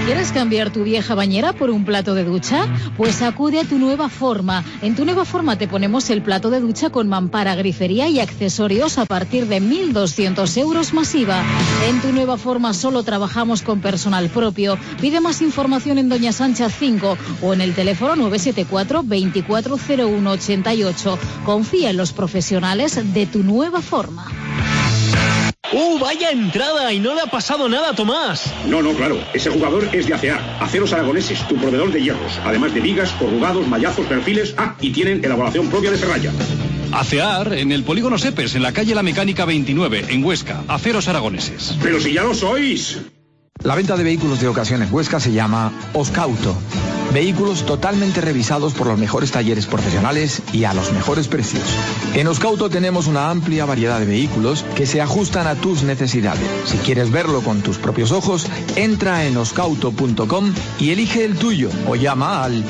¿Quieres cambiar tu vieja bañera por un plato de ducha? Pues acude a Tu Nueva Forma. En Tu Nueva Forma te ponemos el plato de ducha con mampara, grifería y accesorios a partir de 1.200 euros masiva. En Tu Nueva Forma solo trabajamos con personal propio. Pide más información en Doña Sancha 5 o en el teléfono 974 240188. Confía en los profesionales de Tu Nueva Forma. ¡Vaya entrada! Y no le ha pasado nada a Tomás. No, claro. Ese jugador es de ACEA, Aceros Aragoneses, tu proveedor de hierros. Además de vigas, corrugados, mallazos, perfiles. Y tienen elaboración propia de ferralla. ACEAR en el Polígono Sepes, en la calle La Mecánica 29, en Huesca. Aceros Aragoneses. ¡Pero si ya lo sois! La venta de vehículos de ocasión en Huesca se llama Oscauto. Vehículos totalmente revisados por los mejores talleres profesionales y a los mejores precios. En Oscauto tenemos una amplia variedad de vehículos que se ajustan a tus necesidades. Si quieres verlo con tus propios ojos, entra en oscauto.com y elige el tuyo o llama al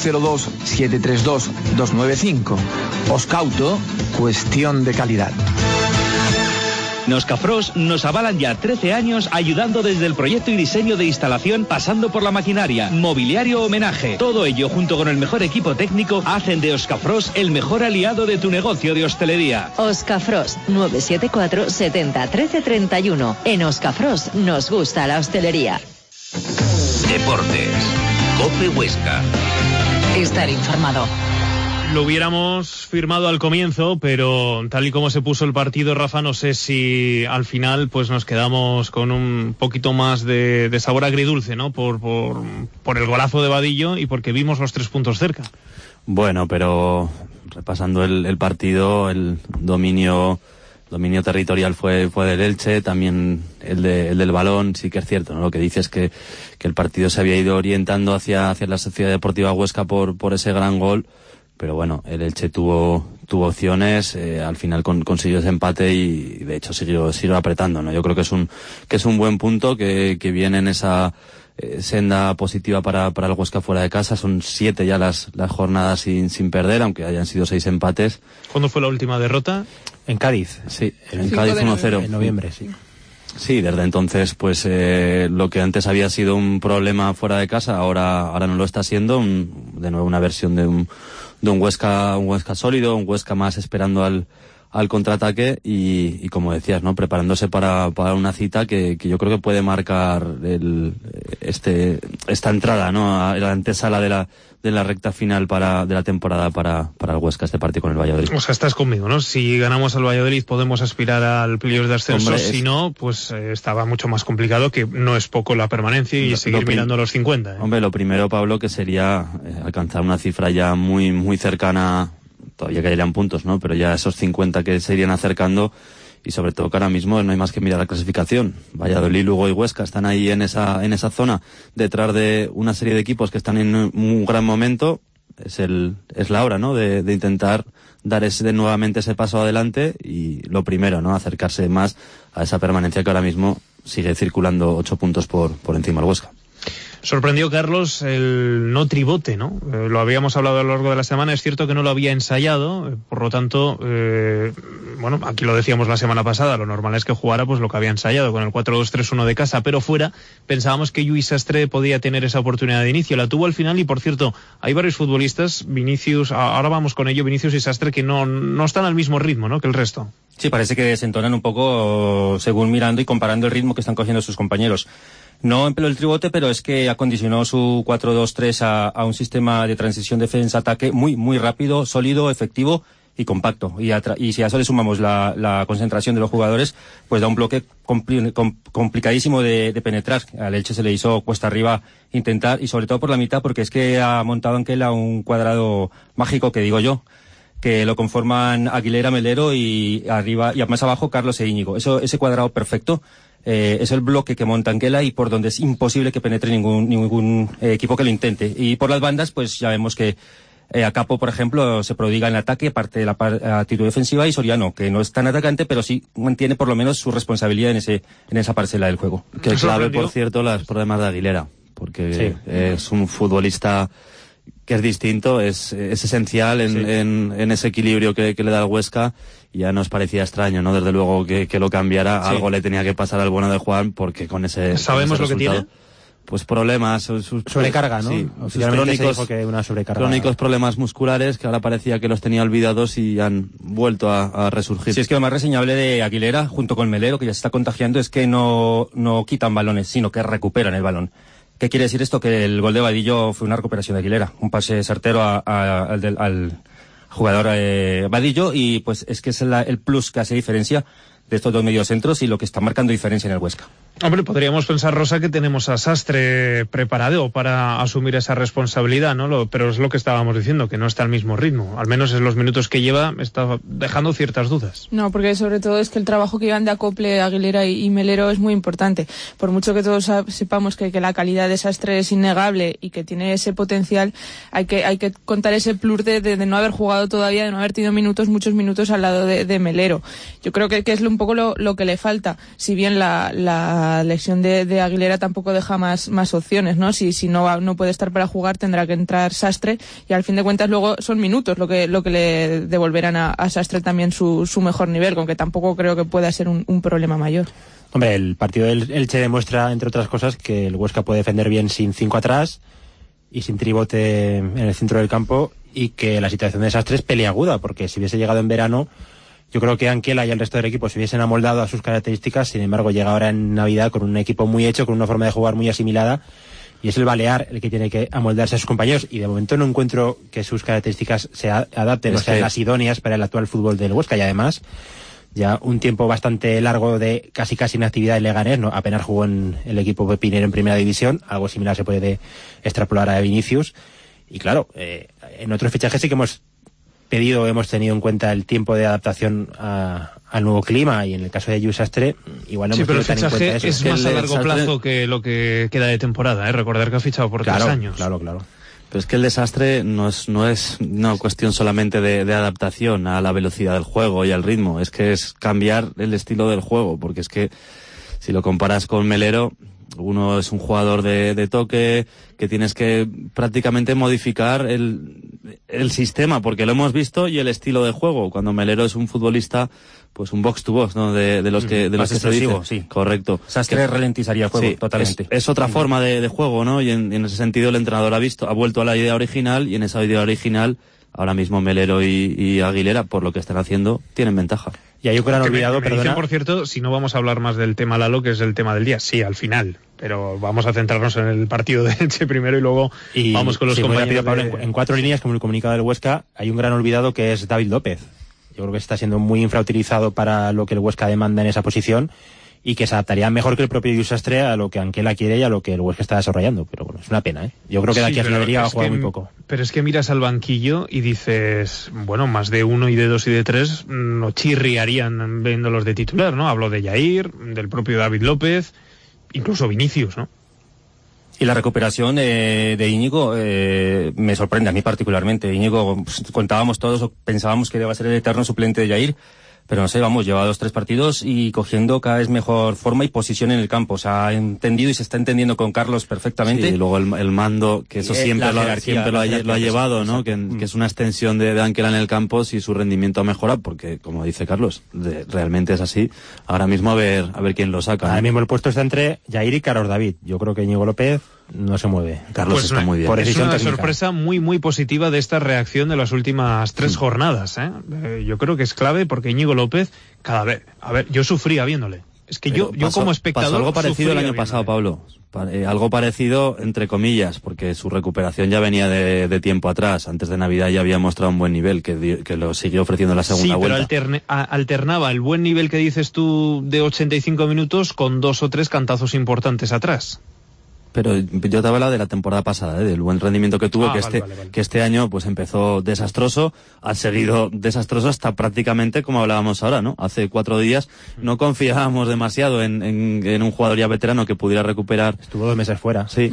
902-732-295. Oscauto, cuestión de calidad. En Oscafros nos avalan ya 13 años ayudando desde el proyecto y diseño de instalación, pasando por la maquinaria, mobiliario, homenaje. Todo ello junto con el mejor equipo técnico hacen de Oscafros el mejor aliado de tu negocio de hostelería. Oscafros 974 70 13 31. En Oscafros nos gusta la hostelería. Deportes. COPE Huesca. Estar informado. Lo hubiéramos firmado al comienzo, pero tal y como se puso el partido, Rafa, no sé si al final pues nos quedamos con un poquito más de sabor agridulce, ¿no? Por el golazo de Vadillo y porque vimos los 3 puntos cerca. Bueno, pero repasando el partido, el dominio territorial fue del Elche, también el del balón. Sí que es cierto, ¿no? Lo que dice es que el partido se había ido orientando hacia la Sociedad Deportiva Huesca por ese gran gol. Pero bueno, el Elche tuvo opciones, al final consiguió ese empate y de hecho siguió apretando, ¿no? Yo creo que es un buen punto, que viene en esa senda positiva para el Huesca fuera de casa. Son 7 ya las jornadas sin perder, aunque hayan sido 6 empates. ¿Cuándo fue la última derrota? En Cádiz. Sí, en Cádiz 1-0. En noviembre, sí. Sí, desde entonces, pues lo que antes había sido un problema fuera de casa, ahora no lo está siendo. De nuevo una versión de un Huesca sólido, un Huesca más esperando al contraataque y como decías, ¿no? Preparándose para una cita que yo creo que puede marcar esta entrada, ¿no? A la antesala de la recta final de la temporada para el Huesca, este partido con el Valladolid. O sea, estás conmigo, ¿no? Si ganamos al Valladolid podemos aspirar al playoff de ascenso. Hombre, si no, pues estaba mucho más complicado, que no es poco la permanencia y seguir mirando a los 50. Hombre, lo primero, Pablo, que sería alcanzar una cifra ya muy, muy cercana. Todavía caerían puntos, ¿no? Pero ya esos 50 que se irían acercando, y sobre todo que ahora mismo no hay más que mirar la clasificación. Valladolid, Lugo y Huesca están ahí en esa zona, detrás de una serie de equipos que están en un gran momento. Es la hora, ¿no? De intentar dar nuevamente ese paso adelante y lo primero, ¿no? Acercarse más a esa permanencia que ahora mismo sigue circulando 8 puntos por encima del Huesca. Sorprendió, Carlos, el no tribote, ¿no? Lo habíamos hablado a lo largo de la semana, es cierto que no lo había ensayado, por lo tanto, bueno, aquí lo decíamos la semana pasada, lo normal es que jugara pues lo que había ensayado con el 4-2-3-1 de casa, pero fuera pensábamos que Lluís Sastre podía tener esa oportunidad de inicio, la tuvo al final y, por cierto, hay varios futbolistas, Vinicius, ahora vamos con ello, Vinicius y Sastre, que no están al mismo ritmo, ¿no?, que el resto. Sí, parece que desentonan un poco según mirando y comparando el ritmo que están cogiendo sus compañeros. No empleó el tribote, pero es que acondicionó su 4-2-3 a un sistema de transición defensa-ataque muy, muy rápido, sólido, efectivo y compacto. Y si a eso le sumamos la concentración de los jugadores, pues da un bloque complicadísimo de penetrar. Al Elche se le hizo cuesta arriba intentar, y sobre todo por la mitad, porque es que ha montado Anquela un cuadrado mágico, que digo yo, que lo conforman Aguilera, Melero y arriba y más abajo Carlos e Íñigo. Ese cuadrado perfecto es el bloque que monta Anquela y por donde es imposible que penetre ningún equipo que lo intente. Y por las bandas, pues ya vemos que Acapo, por ejemplo, se prodiga en el ataque, parte de la actitud defensiva, y Soriano, que no es tan atacante, pero sí mantiene por lo menos su responsabilidad en esa parcela del juego. Que clave, por cierto, los problemas de Aguilera, porque sí, es un futbolista que es distinto, es esencial en ese equilibrio que le da el Huesca. Ya nos parecía extraño, ¿no? Desde luego que lo cambiara. Sí. Algo le tenía que pasar al bueno de Juan, porque con ese... ¿Sabemos lo que tiene? pues problemas, sobrecarga, ¿no? Sí, sus crónicos problemas musculares que ahora parecía que los tenía olvidados y han vuelto a resurgir. Sí, es que lo más reseñable de Aguilera, junto con Melero, que ya se está contagiando, es que no quitan balones, sino que recuperan el balón. ¿Qué quiere decir esto? Que el gol de Vadillo fue una recuperación de Aguilera, un pase certero al jugador Vadillo, y pues es que es el plus que hace diferencia de estos dos mediocentros y lo que está marcando diferencia en el Huesca. Hombre, podríamos pensar, Rosa, que tenemos a Sastre preparado para asumir esa responsabilidad, ¿no? Pero es lo que estábamos diciendo, que no está al mismo ritmo. Al menos en los minutos que lleva está dejando ciertas dudas. No, porque sobre todo es que el trabajo que llevan de acople Aguilera y Melero es muy importante. Por mucho que todos sepamos que la calidad de Sastre es innegable y que tiene ese potencial, hay que contar ese plus de no haber jugado todavía, de no haber tenido muchos minutos al lado de Melero. Yo creo que es un poco lo que le falta. Si bien la lesión de Aguilera tampoco deja más opciones, ¿no? Si no puede estar para jugar, tendrá que entrar Sastre, y al fin de cuentas luego son minutos lo que le devolverán a Sastre también su mejor nivel, con que tampoco creo que pueda ser un problema mayor. Hombre, el partido del Elche demuestra, entre otras cosas, que el Huesca puede defender bien sin 5 atrás y sin tribote en el centro del campo, y que la situación de Sastre es peliaguda, porque si hubiese llegado en verano, yo creo que Anquela y el resto del equipo se hubiesen amoldado a sus características. Sin embargo, llega ahora en Navidad con un equipo muy hecho, con una forma de jugar muy asimilada, y es el Balear el que tiene que amoldarse a sus compañeros, y de momento no encuentro que sus características se adapten, o sean las idóneas para el actual fútbol del Huesca. Y además, ya un tiempo bastante largo de casi inactividad en Leganés, ¿no? Apenas jugó en el equipo pepinero en primera división. Algo similar se puede extrapolar a Vinicius. Y claro, en otros fichajes sí que hemos tenido en cuenta el tiempo de adaptación al nuevo clima, y en el caso de Lluís Sastre igual no hemos tenido tan en cuenta eso. Sí, pero el fichaje es más a largo plazo que lo que queda de temporada, ¿eh? Recordar que ha fichado por 3 años. Claro. Pero es que el desastre no es una cuestión solamente de adaptación a la velocidad del juego y al ritmo, es que es cambiar el estilo del juego, porque es que si lo comparas con Melero, uno es un jugador de toque, que tienes que prácticamente modificar el sistema, porque lo hemos visto, y el estilo de juego, cuando Melero es un futbolista, pues un box to box, ¿no? De los que se dice. Sí. Correcto. Sastre ralentizaría el juego, sí, totalmente. Es otra forma de juego, ¿no? Y en ese sentido el entrenador ha vuelto a la idea original, y en esa idea original ahora mismo Melero y Aguilera, por lo que están haciendo, tienen ventaja. Y hay un gran olvidado, perdona. Dicen, por cierto, si no vamos a hablar más del tema Lalo, que es el tema del día. Sí, al final. Pero vamos a centrarnos en el partido de Elche primero y luego vamos con los compañeros. Muy rápido, Pablo, en 4 líneas, como el comunicado del Huesca, hay un gran olvidado, que es David López. Yo creo que está siendo muy infrautilizado para lo que el Huesca demanda en esa posición, y que se adaptaría mejor que el propio Lluís Sastre a lo que Anquela quiere y a lo que el Huesca está desarrollando. Pero bueno, es una pena, ¿eh? Yo creo que de aquí a Finalería va a jugar muy poco. Pero es que miras al banquillo y dices, bueno, más de 1 y de 2 y de 3 no chirriarían viéndolos de titular, ¿no? Hablo de Jair, del propio David López, incluso Vinicius, ¿no? Y la recuperación de Íñigo me sorprende a mí particularmente. Íñigo, pues, contábamos todos o pensábamos que iba a ser el eterno suplente de Jair, pero no sé, lleva 2-3 partidos y cogiendo cada vez mejor forma y posición en el campo. O sea, ha entendido y se está entendiendo con Carlos perfectamente. Sí, y luego el mando, que eso siempre lo ha llevado, ¿no? Que es una extensión de Anquela en el campo, si su rendimiento ha mejorado, porque, como dice Carlos, realmente es así. Ahora mismo a ver quién lo saca. Ahora mismo el puesto está entre Jair y Carlos David. Yo creo que Íñigo López no se mueve. Carlos pues está muy bien. Es una sorpresa muy positiva de esta reacción de las últimas 3 jornadas, ¿eh? Yo creo que es clave, porque Íñigo López, cada vez... A ver, yo sufría viéndole. Es que yo como espectador... Pasó algo parecido el año pasado, Pablo. Algo parecido, entre comillas, porque su recuperación ya venía de tiempo atrás. Antes de Navidad ya había mostrado un buen nivel, que lo siguió ofreciendo en la segunda vuelta. Sí, pero alternaba el buen nivel que dices tú de 85 minutos con 2 o 3 cantazos importantes atrás. Pero yo te hablaba de la temporada pasada, del buen rendimiento que tuvo, vale. Que este año pues empezó desastroso, ha seguido desastroso hasta prácticamente como hablábamos ahora, ¿no? Hace 4 días no confiábamos demasiado en un jugador ya veterano que pudiera recuperar. Estuvo 2 meses fuera. Sí.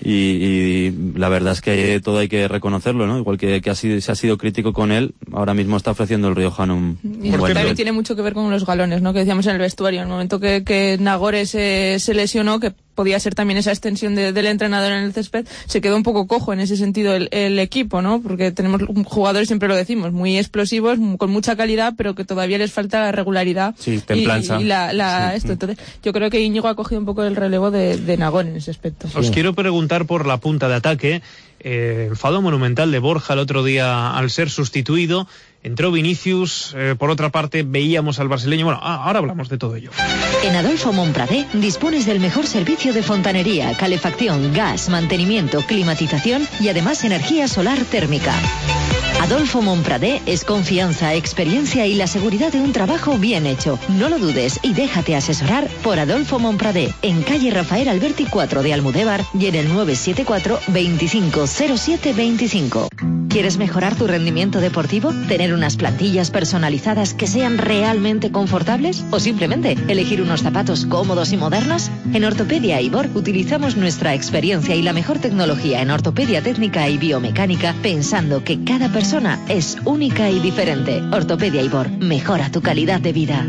Y la verdad es que todo hay que reconocerlo, ¿no? Igual que se ha sido crítico con él, ahora mismo está ofreciendo el Riojano un y porque también tiene mucho que ver con los galones, ¿no? Que decíamos en el vestuario, en el momento que Nagore se lesionó, que podía ser también esa extensión del entrenador en el césped, se quedó un poco cojo en ese sentido el equipo, ¿no? Porque tenemos jugadores, siempre lo decimos, muy explosivos, con mucha calidad, pero que todavía les falta la regularidad. Sí, templanza. Entonces, yo creo que Íñigo ha cogido un poco el relevo de Nagón en ese aspecto. Os quiero preguntar por la punta de ataque. Enfado monumental de Borja el otro día al ser sustituido. Entró Vinicius, por otra parte veíamos al brasileño. Bueno, ahora hablamos de todo ello. En Adolfo Montpradé dispones del mejor servicio de fontanería, calefacción, gas, mantenimiento, climatización y además energía solar térmica. Adolfo Montpradé es confianza, experiencia y la seguridad de un trabajo bien hecho. No lo dudes y déjate asesorar por Adolfo Montpradé, en calle Rafael Alberti 4 de Almudévar y en el 974 2507 25. ¿Quieres mejorar tu rendimiento deportivo? ¿Tener unas plantillas personalizadas que sean realmente confortables? ¿O simplemente elegir unos zapatos cómodos y modernos? En Ortopedia Ibor utilizamos nuestra experiencia y la mejor tecnología en ortopedia técnica y biomecánica, pensando que cada persona es única y diferente. Ortopedia Ibor, mejora tu calidad de vida.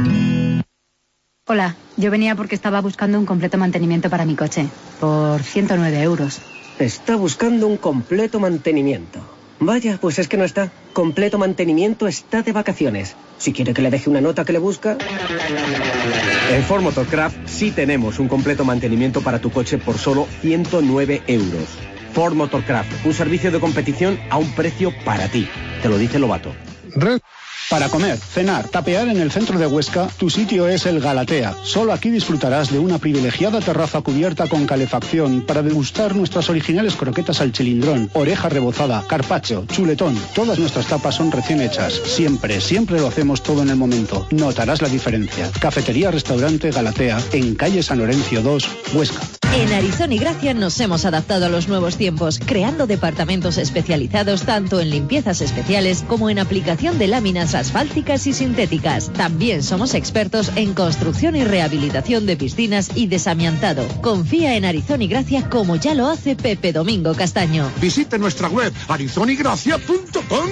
Hola, yo venía porque estaba buscando un completo mantenimiento para mi coche, por 109 euros. Está buscando un completo mantenimiento. Vaya, pues es que no está. Completo mantenimiento está de vacaciones. Si quiere que le deje una nota que le busca. En Ford Motorcraft sí tenemos un completo mantenimiento para tu coche por solo 109 euros. Ford Motorcraft, un servicio de competición a un precio para ti. Te lo dice Lobato. Para comer, cenar, tapear en el centro de Huesca, tu sitio es el Galatea. Solo aquí disfrutarás de una privilegiada terraza cubierta con calefacción para degustar nuestras originales croquetas al chilindrón, oreja rebozada, carpaccio, chuletón. Todas nuestras tapas son recién hechas. Siempre lo hacemos todo en el momento. Notarás la diferencia. Cafetería-restaurante Galatea, en calle San Lorenzo 2, Huesca. En Arizona y Gracia nos hemos adaptado a los nuevos tiempos, creando departamentos especializados tanto en limpiezas especiales como en aplicación de láminas asfálticas y sintéticas. También somos expertos en construcción y rehabilitación de piscinas y desamiantado. Confía en Arizona y Gracia como ya lo hace Pepe Domingo Castaño. Visite nuestra web arizonigracia.com.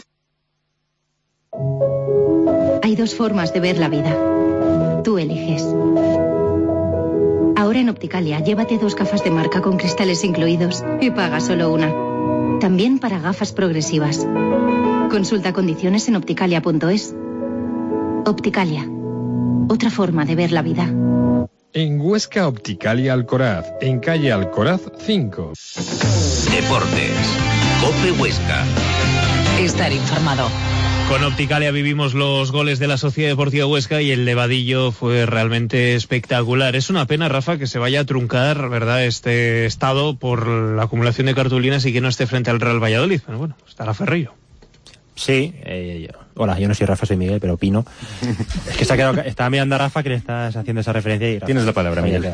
Hay dos formas de ver la vida. Tú eliges. Ahora en Opticalia, llévate 2 gafas de marca con cristales incluidos y paga solo una. También para gafas progresivas. Consulta condiciones en opticalia.es. Opticalia. Otra forma de ver la vida. En Huesca, Opticalia Alcoraz, en calle Alcoraz 5. Deportes. COPE Huesca. Estar informado. Con Opticalia vivimos los goles de la Sociedad Deportiva Huesca y el de Vadillo fue realmente espectacular. Es una pena, Rafa, que se vaya a truncar, ¿verdad?, este estado por la acumulación de cartulinas y que no esté frente al Real Valladolid. Pero bueno, estará Ferreiro. Sí, hola, yo no soy Rafa, soy Miguel, pero opino. Es que estaba mirando a Rafa que le estás haciendo esa referencia y Rafa, tienes la palabra, Miguel.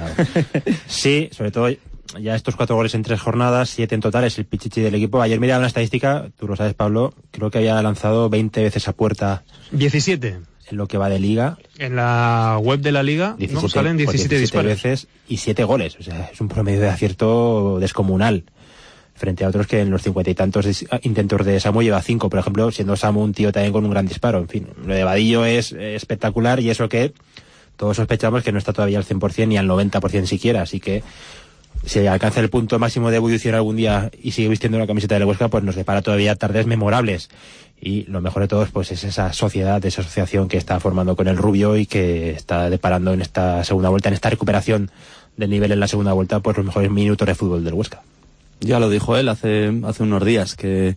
Sí, sobre todo ya estos 4 goles en 3 jornadas, 7 en total, es el pichichi del equipo. Ayer miraba una estadística, tú lo sabes, Pablo, creo que había lanzado 20 veces a puerta. 17. En lo que va de liga. En la web de la liga 17, no salen 17 disparos. Veces y 7 goles, o sea, es un promedio de acierto descomunal. Frente a otros que en los 50 y tantos intentos de Samu lleva 5, por ejemplo, siendo Samu un tío también con un gran disparo. En fin, lo de Vadillo es espectacular y eso que todos sospechamos que no está todavía al 100% ni al 90% siquiera, así que si alcanza el punto máximo de ebullición algún día y sigue vistiendo la camiseta de la Huesca, pues nos depara todavía tardes memorables. Y lo mejor de todo pues es esa sociedad, esa asociación que está formando con el Rubio y que está deparando en esta segunda vuelta, en esta recuperación del nivel en la segunda vuelta, pues los mejores minutos de fútbol del Huesca. Ya lo dijo él hace unos días, que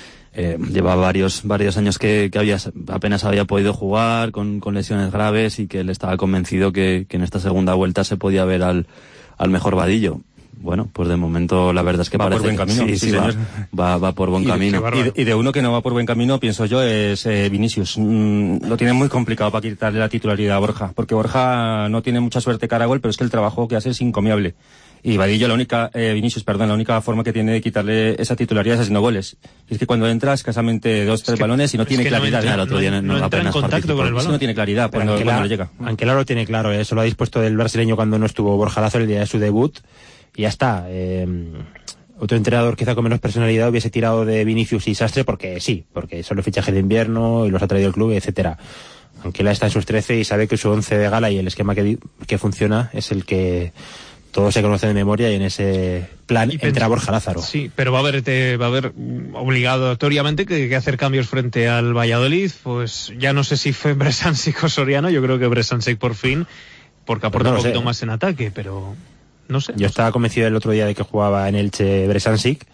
lleva varios años que apenas había podido jugar con lesiones graves y que él estaba convencido que en esta segunda vuelta se podía ver al mejor Vadillo. Bueno, pues de momento la verdad es que va parece por buen camino. Sí, va por buen camino. Y de uno que no va por buen camino, pienso yo, es Vinicius. Lo tiene muy complicado para quitarle la titularidad a Borja, porque Borja no tiene mucha suerte cara a gol, pero es que el trabajo que hace es encomiable. Y Vadillo, la única forma que tiene de quitarle esa titularidad es haciendo goles. Y es que cuando entra escasamente 2-3 balones y no tiene claridad. No entra en contacto con el balón. No tiene claridad cuando le llega. Anquela lo tiene claro, eso lo ha dispuesto del brasileño cuando no estuvo Borja Lazo el día de su debut. Y ya está. Otro entrenador quizá con menos personalidad hubiese tirado de Vinicius y Sastre porque son los fichajes de invierno y los ha traído el club, etcétera. Anquela está en sus 13 y sabe que su 11 de gala y el esquema que funciona es el que todo se conoce de memoria y en ese plan entra Borja Lázaro. Sí, pero va a haber obligatoriamente que hacer cambios frente al Valladolid. Pues ya no sé si fue Bresansik o Soriano, yo creo que Bresansik por fin, porque aporta un poquito más en ataque, pero no sé. Yo estaba convencido el otro día de que jugaba en Elche Bresansik,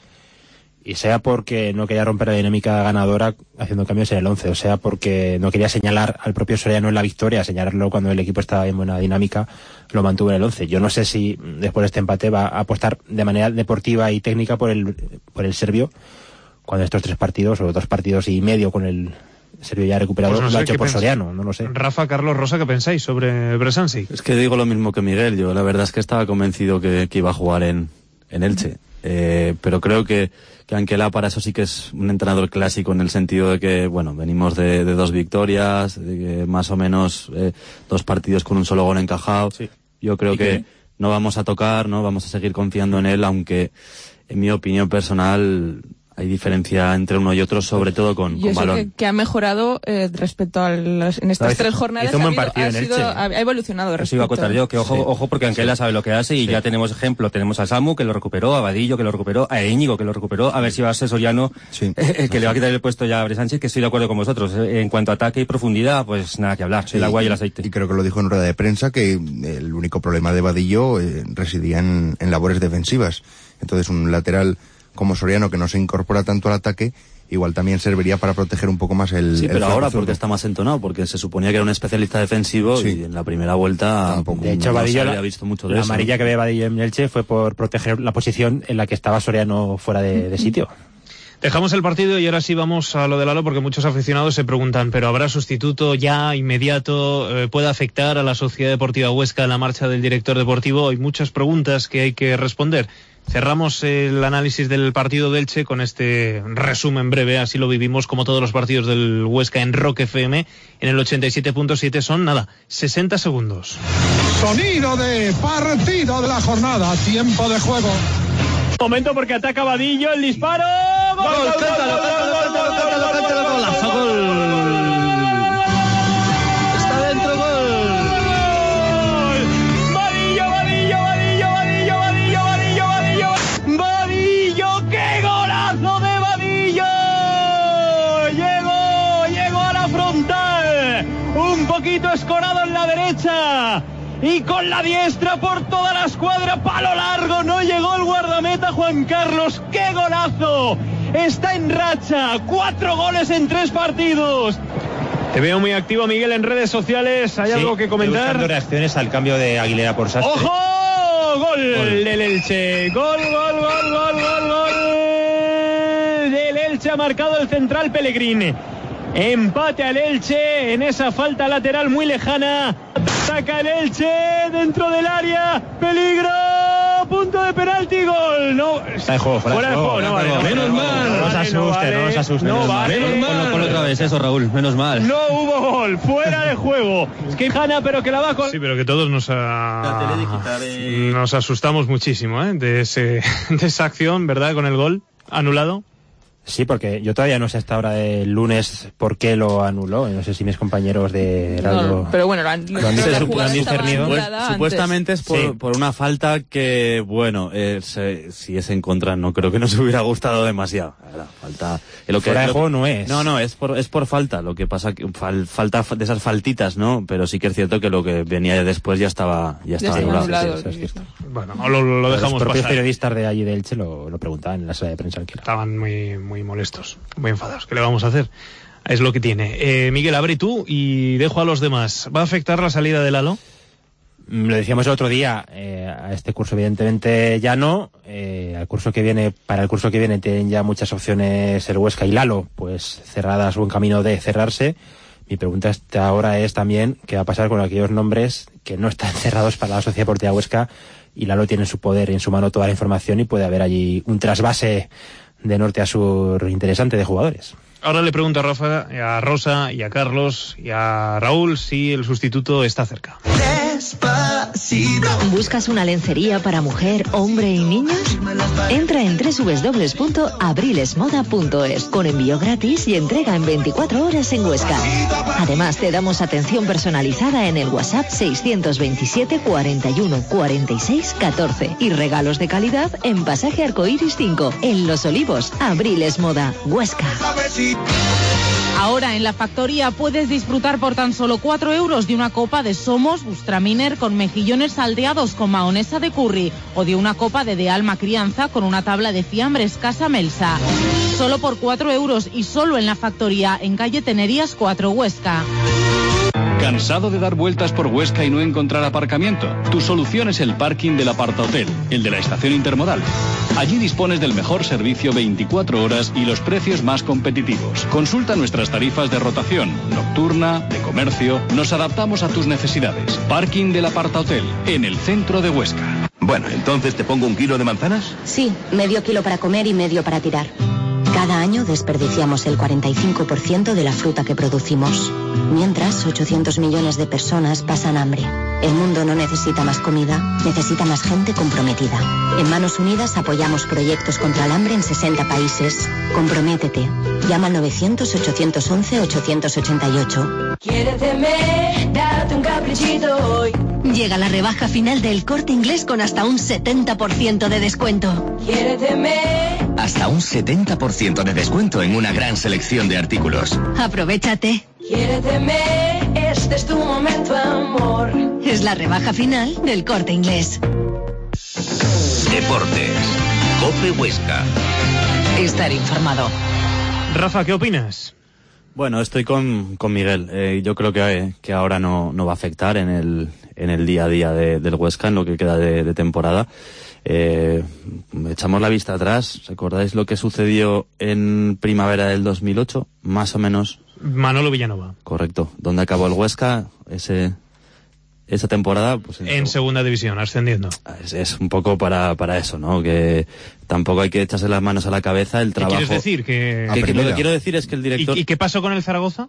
y sea porque no quería romper la dinámica ganadora haciendo cambios en el 11, o sea porque no quería señalar al propio Soriano en la victoria, señalarlo cuando el equipo estaba en buena dinámica, lo mantuvo en el 11. Yo no sé si después de este empate va a apostar de manera deportiva y técnica por el serbio, cuando estos 3 partidos o 2 partidos y medio con el serbio ya recuperado, pues no sé, lo ha hecho por Soriano, no lo sé. Rafa, Carlos, Rosa, ¿qué pensáis sobre Bresansik? Es que digo lo mismo que Miguel, yo la verdad es que estaba convencido que iba a jugar en Elche, pero creo que Anquela para eso sí que es un entrenador clásico, en el sentido de que, bueno, venimos de 2 victorias, de que más o menos 2 partidos con un solo gol encajado. Sí. Yo creo que no vamos a tocar, no vamos a seguir confiando en él, aunque en mi opinión personal hay diferencia entre uno y otro, sobre todo con balón. Que ha mejorado respecto a en estas 3 jornadas. Hizo un buen partido en Elche. Ha evolucionado. Eso iba a contar yo, que ojo porque Anquela sabe lo que hace y ya tenemos ejemplo. Tenemos a Samu, que lo recuperó, a Vadillo, que lo recuperó, a Íñigo, que lo recuperó. A ver si va a ser Soriano, que le va a quitar el puesto ya a Bresansik, que estoy de acuerdo con vosotros. En cuanto a ataque y profundidad, pues nada que hablar. El agua y el aceite. Y creo que lo dijo en rueda de prensa, que el único problema de Vadillo residía en labores defensivas. Entonces un lateral como Soriano, que no se incorpora tanto al ataque, igual también serviría para proteger un poco más el... Sí, pero ahora porque está más entonado, porque se suponía que era un especialista defensivo y en la primera vuelta tampoco. De hecho, Vadillo, no había visto mucho de la eso, amarilla que ve Vadillo en Elche fue por proteger la posición en la que estaba Soriano fuera de sitio. Dejamos el partido y ahora sí vamos a lo de Lalo, porque muchos aficionados se preguntan, ¿pero habrá sustituto ya, inmediato? ¿Puede afectar a la Sociedad Deportiva Huesca la marcha del director deportivo? Hay muchas preguntas que hay que responder. Cerramos el análisis del partido del Elche con este resumen breve, así lo vivimos como todos los partidos del Huesca en Rock FM, en el 87.7, son 60 segundos. Sonido de partido de la jornada, tiempo de juego. Momento porque ataca Vadillo, el disparo. ¡Gol! ¡Cántalo! ¡Está dentro, gol! ¡Vadillo! ¡Qué golazo de Vadillo! Llegó a la frontal, un poquito escorado en la derecha y con la diestra por toda la escuadra, palo largo, no llegó el guardameta Juan Carlos. ¡Qué golazo! Está en racha, 4 goles en 3 partidos. Te veo muy activo, Miguel, en redes sociales. ¿Hay algo que comentar? Buscando reacciones al cambio de Aguilera por Sastre. ¡Ojo! Gol del Elche. Gol del Elche. Ha marcado el central Pellegrini. Empate al Elche en esa falta lateral muy lejana. Saca el Elche dentro del área. Peligro. Punto de penalti. Gol. No. Está de juego. Fuera de juego. No vale. Menos mal. No os asuste. No vale. Ponlo otra vez eso, Raúl. Menos mal. No hubo gol. Fuera de juego. Es que gana, pero que la va con... Sí, pero que todos nos asustamos muchísimo, de esa acción, ¿verdad? Con el gol anulado. Sí, porque yo todavía no sé hasta ahora del lunes por qué lo anuló. No sé si mis compañeros de radio... pero bueno, lo han discernido. Pues, supuestamente es por una falta que, bueno, si es en contra, no creo que nos hubiera gustado demasiado. La falta... Fuera de juego no es. No, es por falta. Lo que pasa que falta de esas faltitas, ¿no? Pero sí que es cierto que lo que venía después ya estaba anulado. Sí. Bueno, lo dejamos pasar. Los propios periodistas de allí de Elche lo preguntaban en la sala de prensa. Estaban muy molestos, muy enfadados. ¿Qué le vamos a hacer? Es lo que tiene. Miguel, abre tú y dejo a los demás. ¿Va a afectar la salida de Lalo? Lo decíamos el otro día, a este curso evidentemente ya no. Para el curso que viene tienen ya muchas opciones el Huesca y Lalo, pues cerradas o en camino de cerrarse. Mi pregunta ahora es también qué va a pasar con aquellos nombres que no están cerrados para la Sociedad Deportiva Huesca, y Lalo tiene en su poder, en su mano, toda la información, y puede haber allí un trasvase de norte a sur interesante de jugadores. Ahora le pregunto a Rafa, a Rosa y a Carlos y a Raúl si el sustituto está cerca. ¿Buscas una lencería para mujer, hombre y niños? Entra en www.abrilesmoda.es con envío gratis y entrega en 24 horas en Huesca. Además, te damos atención personalizada en el WhatsApp 627 41 46 14 y regalos de calidad en Pasaje Arcoiris 5, en Los Olivos. Abriles Moda, Huesca. Ahora en la factoría puedes disfrutar por tan solo 4 euros de una copa de Somos Bustraminer con mejillones salteados con mahonesa de curry o de una copa de Alma Crianza con una tabla de fiambres Casa Melsa. Solo por 4 euros y solo en la factoría en calle Tenerías 4, Huesca. ¿Cansado de dar vueltas por Huesca y no encontrar aparcamiento? Tu solución es el parking del Apartahotel, el de la estación intermodal. Allí dispones del mejor servicio 24 horas y los precios más competitivos. Consulta nuestras tarifas de rotación, nocturna, de comercio. Nos adaptamos a tus necesidades. Parking del Apartahotel, en el centro de Huesca. Bueno, entonces ¿te pongo 1 kilo de manzanas? Sí, medio kilo para comer y medio para tirar. Cada año desperdiciamos el 45% de la fruta que producimos. Mientras, 800 millones de personas pasan hambre. El mundo no necesita más comida, necesita más gente comprometida. En Manos Unidas apoyamos proyectos contra el hambre en 60 países. Comprométete. Llama al 900-811-888. Quiéreteme, date un caprichito hoy. Llega la rebaja final del Corte Inglés con hasta un 70% de descuento. Quiéreteme. Hasta un 70% de descuento en una gran selección de artículos. Aprovéchate. Quiéreteme, este es tu momento, amor. Es la rebaja final del Corte Inglés. Deportes. COPE Huesca. Estar informado. Rafa, ¿qué opinas? Bueno, estoy con Miguel. Yo creo que ahora no va a afectar en el día a día del Huesca, en lo que queda de temporada. Echamos la vista atrás. ¿Recordáis lo que sucedió en primavera del 2008? Más o menos. Manolo Villanova. Correcto. ¿Dónde acabó el Huesca? Esa temporada, pues en segunda división, ascendiendo. Es un poco para eso, ¿no? Que tampoco hay que echarse las manos a la cabeza. El trabajo. ¿Qué quieres decir? Lo que quiero decir es que el director. ¿Y qué pasó con el Zaragoza?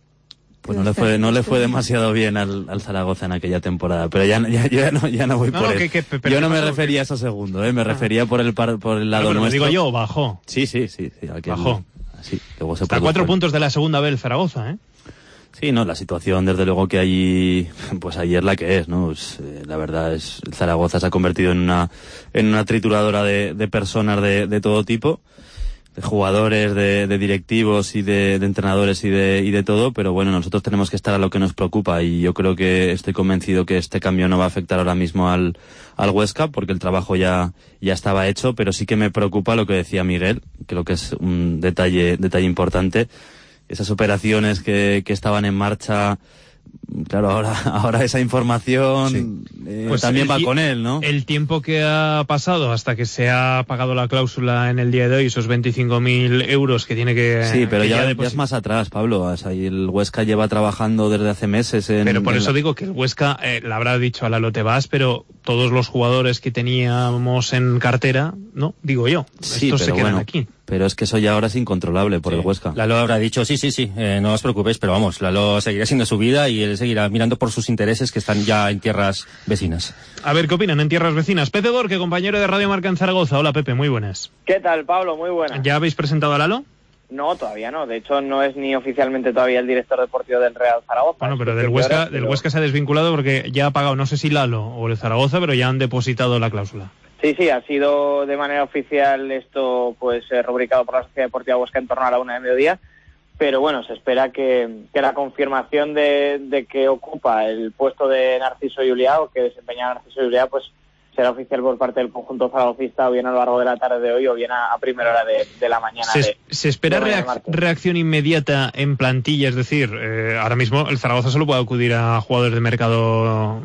Pues no le fue demasiado bien al Zaragoza en aquella temporada, pero ya no voy por eso. Yo no me refería a eso segundo, me refería por el lado nuestro. Digo yo, bajó. Sí. Bajó. Sí, luego se está a 4 puntos de la segunda B el Zaragoza, ¿eh? Sí, no, la situación desde luego que allí, pues ayer la que es, ¿no? La verdad es, el Zaragoza se ha convertido en una trituradora de personas de todo tipo, de jugadores, de directivos y de entrenadores y de todo, pero bueno, nosotros tenemos que estar a lo que nos preocupa y yo creo que estoy convencido que este cambio no va a afectar ahora mismo al Huesca porque el trabajo ya estaba hecho, pero sí que me preocupa lo que decía Miguel, creo que es un detalle importante. Esas operaciones que estaban en marcha, claro, ahora esa información pues también va con él, ¿no? El tiempo que ha pasado hasta que se ha pagado la cláusula en el día de hoy, esos 25.000 euros que tiene que... Sí, pero ya es más atrás, Pablo. O sea, el Huesca lleva trabajando desde hace meses Pero por eso digo que el Huesca, le habrá dicho a Lalo te vas, pero todos los jugadores que teníamos en cartera, ¿no? Digo yo, estos se quedan aquí. Pero es que eso ya ahora es incontrolable por el Huesca. Lalo habrá dicho, sí, no os preocupéis, pero vamos, Lalo seguirá siendo su vida y él seguirá mirando por sus intereses que están ya en tierras vecinas. A ver, ¿qué opinan en tierras vecinas? Pepe Borque, compañero de Radio Marca en Zaragoza. Hola, Pepe, muy buenas. ¿Qué tal, Pablo? Muy buenas. ¿Ya habéis presentado a Lalo? No, todavía no. De hecho, no es ni oficialmente todavía el director deportivo del Real Zaragoza. Bueno, pero del Huesca se ha desvinculado porque ya ha pagado, no sé si Lalo o el Zaragoza, pero ya han depositado la cláusula. Sí, ha sido de manera oficial esto pues rubricado por la Sociedad Deportiva Huesca en torno a la 1:00 p.m, pero bueno, se espera que la confirmación de que ocupa el puesto de Narciso Juliá o que desempeña Narciso Juliá pues será oficial por parte del conjunto zaragocista o bien a lo largo de la tarde de hoy o bien a primera hora de la mañana. ¿Se espera reacción inmediata en plantilla? Es decir, ahora mismo el Zaragoza solo puede acudir a jugadores de mercado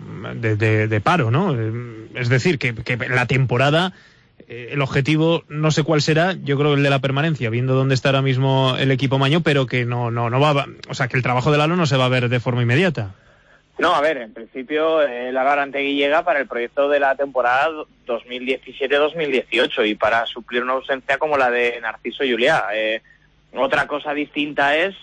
de paro, ¿no? Es decir, que la temporada, el objetivo no sé cuál será, yo creo que el de la permanencia, viendo dónde está ahora mismo el equipo maño, pero que no va, o sea, que el trabajo de Lalo no se va a ver de forma inmediata. No, a ver, en principio Lalo Arantegui llega para el proyecto de la temporada 2017-2018 y para suplir una ausencia como la de Narciso Juliá. Otra cosa distinta es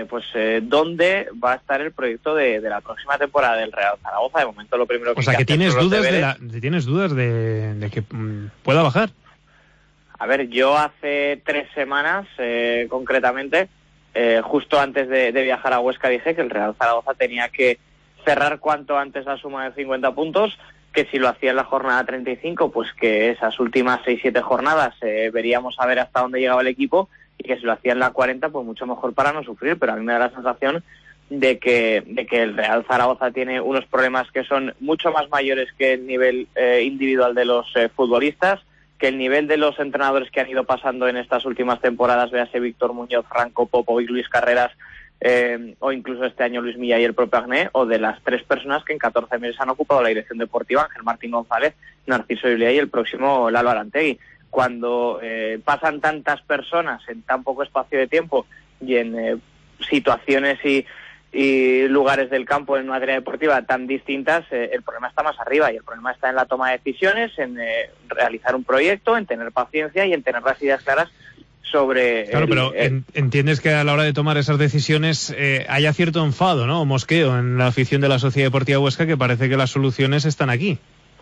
dónde va a estar el proyecto de la próxima temporada del Real Zaragoza. De momento lo primero que o sea, que tienes dudas de que pueda bajar. A ver, yo hace 3 semanas, concretamente, justo antes de viajar a Huesca, dije que el Real Zaragoza tenía que cerrar cuanto antes la suma de 50 puntos, que si lo hacía en la jornada 35, pues que esas últimas 6-7 jornadas veríamos a ver hasta dónde llegaba el equipo, y que si lo hacía en la 40, pues mucho mejor para no sufrir. Pero a mí me da la sensación de que el Real Zaragoza tiene unos problemas que son mucho más mayores que el nivel individual de los futbolistas, que el nivel de los entrenadores que han ido pasando en estas últimas temporadas, véase Víctor Muñoz, Franco Popovic, Luis Carreras, o incluso este año Luis Milla y el propio Agné, o de las 3 personas que en 14 meses han ocupado la dirección deportiva: Ángel Martín González, Narciso Ilia y el próximo Lalo Arantegui. Cuando pasan tantas personas en tan poco espacio de tiempo y en situaciones y lugares del campo en materia deportiva tan distintas, el problema está más arriba, y el problema está en la toma de decisiones, en realizar un proyecto, en tener paciencia y en tener las ideas claras sobre... Claro, pero entiendes que a la hora de tomar esas decisiones haya cierto enfado, ¿no?, o mosqueo en la afición de la Sociedad Deportiva Huesca, que parece que las soluciones están aquí.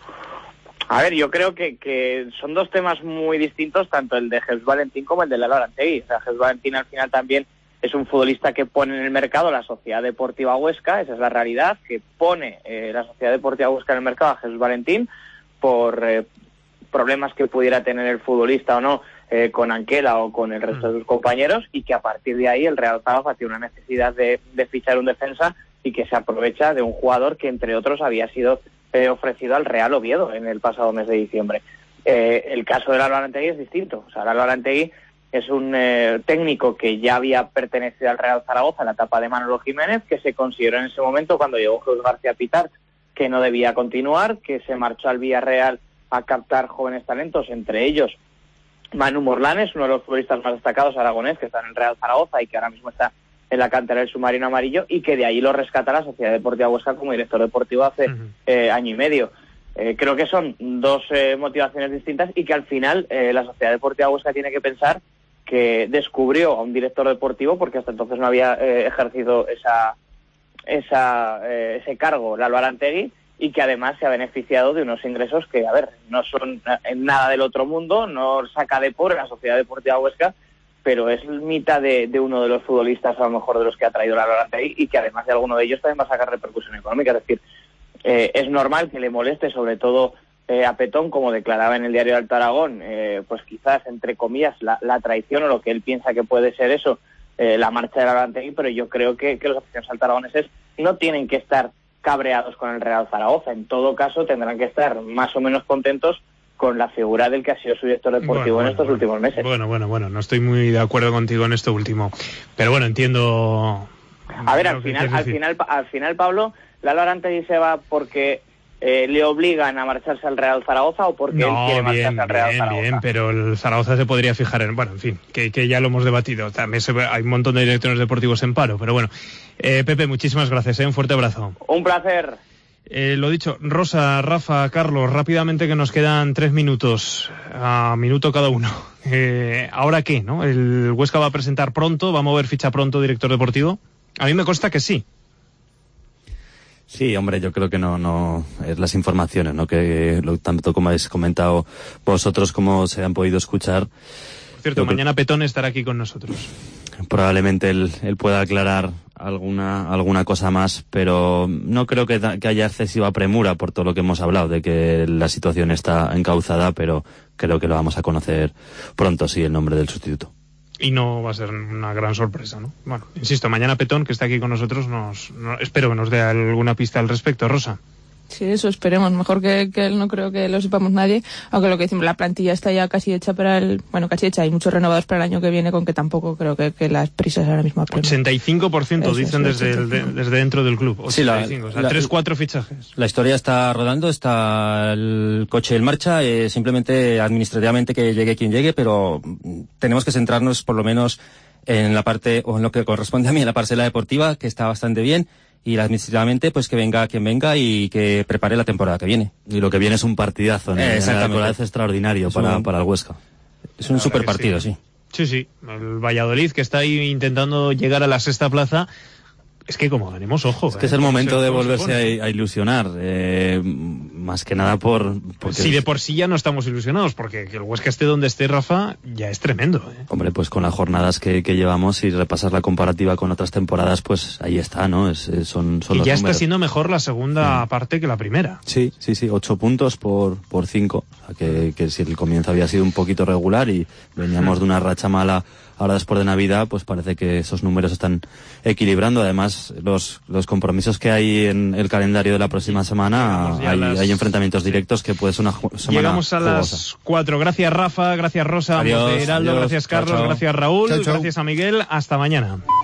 A ver, yo creo que son 2 temas muy distintos, tanto el de Jesús Valentín como el de Lalo Arantegui. O sea, Jesús Valentín al final también es un futbolista que pone en el mercado la Sociedad Deportiva Huesca, esa es la realidad, que pone la Sociedad Deportiva Huesca en el mercado a Jesús Valentín por problemas que pudiera tener el futbolista o no con Anquela o con el resto de sus compañeros, y que a partir de ahí el Real Zaragoza tiene una necesidad de fichar un defensa, y que se aprovecha de un jugador que, entre otros, había sido ofrecido al Real Oviedo en el pasado mes de diciembre. El caso de Lalo Arantegui es distinto. O sea, Lalo Arantegui es un técnico que ya había pertenecido al Real Zaragoza en la etapa de Manolo Jiménez, que se consideró en ese momento, cuando llegó Jesús García Pitar, que no debía continuar, que se marchó al Villarreal a captar jóvenes talentos, entre ellos Manu Morlanes, uno de los futbolistas más destacados aragonés, que está en el Real Zaragoza y que ahora mismo está en la cantera del Submarino Amarillo, y que de ahí lo rescata la Sociedad Deportiva Huesca como director deportivo hace año y medio. Creo que son 2 motivaciones distintas, y que al final la Sociedad Deportiva Huesca tiene que pensar que descubrió a un director deportivo, porque hasta entonces no había ejercido ese cargo Lalo Arantegui, y que además se ha beneficiado de unos ingresos que, a ver, no son en nada del otro mundo, no saca de pobre la Sociedad Deportiva Huesca, pero es mitad de uno de los futbolistas, a lo mejor, de los que ha traído Lalo Arantegui, y que además de alguno de ellos también va a sacar repercusión económica. Es decir, es normal que le moleste, sobre todo a Petón, como declaraba en el diario de Alto Aragón, pues quizás, entre comillas, la traición, o lo que él piensa que puede ser eso, la marcha de Lalo Arantegui, pero yo creo que los aficionados altoaragoneses no tienen que estar cabreados con el Real Zaragoza. En todo caso, tendrán que estar más o menos contentos con la figura del que ha sido su director deportivo en estos últimos meses. Bueno, no estoy muy de acuerdo contigo en esto último, pero bueno, entiendo. A ver, al final, Pablo, Lalo Arantegui se va porque le obligan a marcharse al Real Zaragoza, o porque él quiere marcharse al Real Zaragoza. Bien, pero el Zaragoza se podría fijar en... Bueno, en fin, que ya lo hemos debatido. También hay un montón de directores deportivos en paro, pero bueno. Pepe, muchísimas gracias, un fuerte abrazo. Un placer. Lo dicho, Rosa, Rafa, Carlos, rápidamente, que nos quedan 3 minutos, a minuto cada uno. ¿Ahora qué, no? ¿El Huesca va a presentar pronto, va a mover ficha pronto director deportivo? A mí me consta que sí. Sí, hombre, yo creo que no es las informaciones, ¿no? Que tanto como habéis comentado vosotros, como se han podido escuchar. Por cierto, mañana Petón estará aquí con nosotros. Probablemente él pueda aclarar alguna cosa más, pero no creo que haya excesiva premura por todo lo que hemos hablado, de que la situación está encauzada, pero creo que lo vamos a conocer pronto, sí, el nombre del sustituto. Y no va a ser una gran sorpresa, ¿no? Bueno, insisto, mañana Petón, que está aquí con nosotros, espero que nos dé alguna pista al respecto. Rosa. Sí, eso esperemos. Mejor que él, no creo que lo sepamos nadie. Aunque lo que decimos, la plantilla está ya casi hecha casi hecha. Hay muchos renovados para el año que viene, con que tampoco creo que las prisas ahora mismo apremian. 85% eso, dicen desde dentro del club. 85, sí, 3-4 fichajes. La historia está rodando, está el coche en marcha, simplemente administrativamente que llegue quien llegue, pero tenemos que centrarnos por lo menos en la parte, o en lo que corresponde a mí, en la parcela deportiva, que está bastante bien. Y administrativamente, pues que venga quien venga y que prepare la temporada que viene. Y lo que viene es un partidazo, ¿no? Exactamente. Es extraordinario para el Huesca. Es un super partido, sí. Sí, el Valladolid, que está ahí intentando llegar a la sexta plaza. Es que como ganemos, ojo. Es que es el momento de volverse a ilusionar. Más que nada porque... Si de por sí ya no estamos ilusionados, porque que el Huesca esté donde esté, Rafa, ya es tremendo. Hombre, pues con las jornadas que llevamos y repasar la comparativa con otras temporadas, pues ahí está, ¿no? Son y los ya números. Está siendo mejor la segunda parte que la primera. Sí, 8 puntos por 5. O sea, que si el comienzo había sido un poquito regular y veníamos de una racha mala, ahora después de Navidad, pues parece que esos números están equilibrando. Además, los compromisos que hay en el calendario de la próxima semana, hay enfrentamientos directos que puede ser una semana Llegamos a jugosa. las 4. Gracias, Rafa. Gracias, Rosa. Adiós, Heraldo. adiós. Gracias, Carlos. Chao. Gracias, Raúl. Chao. Gracias a Miguel. Hasta mañana.